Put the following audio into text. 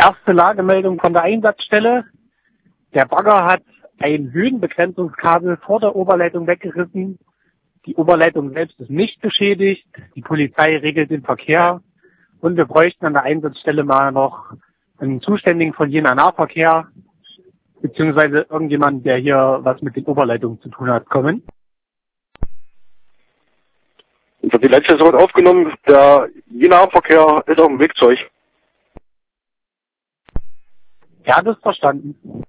Erste Lagemeldung von der Einsatzstelle. Der Bagger hat ein Höhenbegrenzungskabel vor der Oberleitung weggerissen. Die Oberleitung selbst ist nicht beschädigt. Die Polizei regelt den Verkehr. Und wir bräuchten an der Einsatzstelle mal noch einen Zuständigen von Jena Nahverkehr, beziehungsweise irgendjemand, der hier was mit den Oberleitungen zu tun hat, kommen. Und die letzte wird aufgenommen. Der Jena Nahverkehr ist auf dem Weg zu euch. Ja, das ist verstanden.